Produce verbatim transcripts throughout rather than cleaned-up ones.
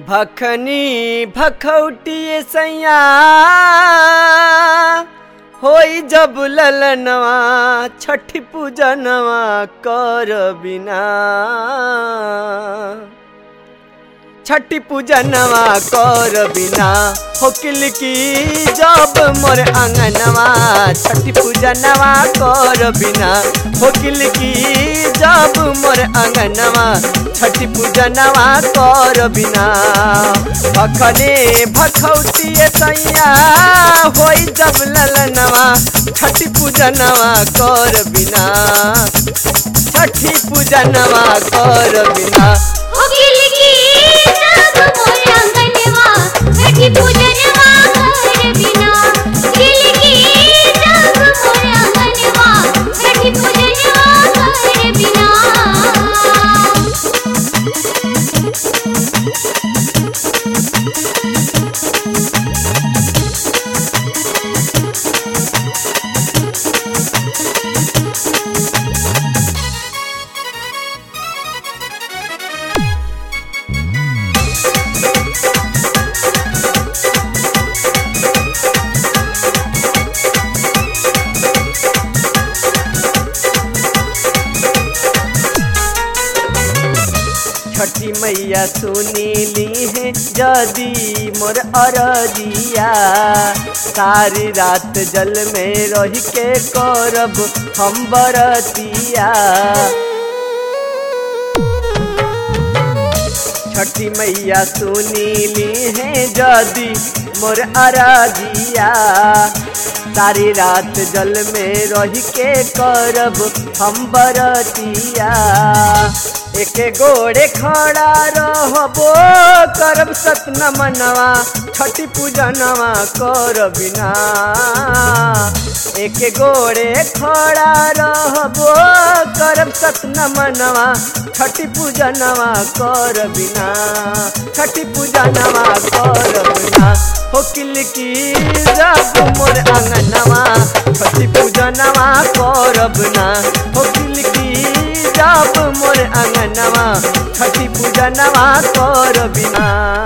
भखनी भखौटी सैया होई जब ललनवा छठी पूजनवा कर बिना छठी पूजनवा कर बिना होकिल की जब मोर आंगनवा छठी पूजनवा कर बिना होकिल की जब मोर आंगनवा छठी पूजनवा कर बिना भखने भखौटी सैया होई जब ललनवा छठी पूजनवा कर बिना छठी पूजनवा कर बिना होकिल की जब मोर आंगनवा छठी पूजनवा कर बिना होकिल की जब मोर आंगनवा छठी पूजनवा कर बिना। छठी मैया सुनीली है जदी मोर अरजिया सारी रात जल में रह के करब हम बरतिया। छठी मैया सुनीली है जदी मोर अरजिया सारी रात जल में रह के करब हम बरतिया। एके गोड़े खड़ा रहबो करब सतना मनवा छठी पूजनवा कर बिना एके गोड़े खड़ा रहबो करब सतना मनवा छठी पूजनवा कर बिना छठी पूजनवा कर बिना होकिल की जब मोर आंगनवा छठी पूजनवा कर बिना होकिल की जब मोर आंगनवा छठी पूजनवा कर बिना।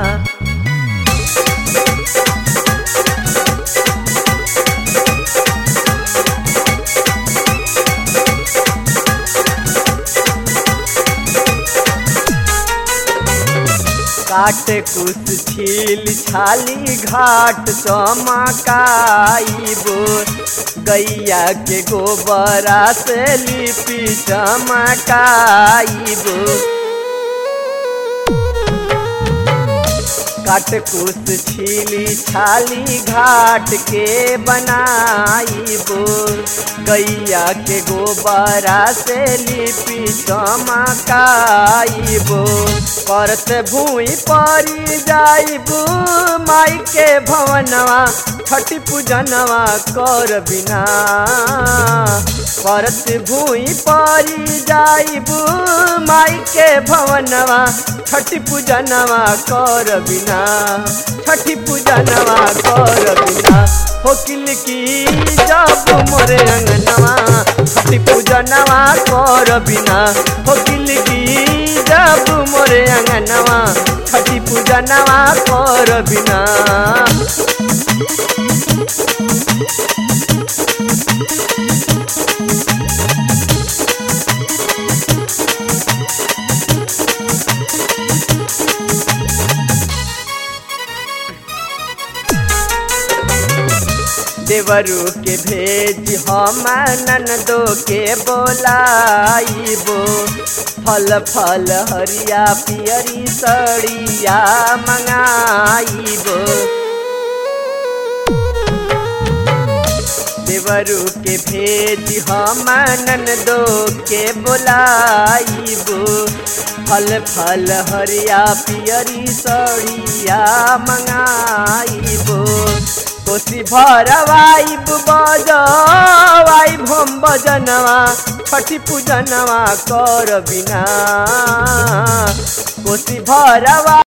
काट कुछ छील छाली घाट चमकाइबो गैया के गोबरा से लिपि चमकाइबो। काट कुछ छीली छाली घाट के बनाइबो गैया के गोबरा से लिपि चमकाइबो। करत भूई परी जाइबू माई के भवनवा छठी पूजनवा कर बिना करत भूई परी जाइबू माई के भवनवा छठी पूजनवा कर बिना छठी पूजनवा कर बिना होकिल की जब मोरे अंगनवा छठी पूजनवा कर बिना होकिल की जब मोरे अंगनवा छठी पूजनवा कर बिना। देवरू के भेज हम ननदो के बोलाइबो फल फल हरिया पियरी सड़िया मंगाइबो। देवरू के भेज हम ननदो के बोलाइबो फल फल हरिया पियरी सड़िया मंगाइबो। कोसी भरवाइब बजवाइब हम बजनवा छठी पूजनवा कर बिना कोसी भरवा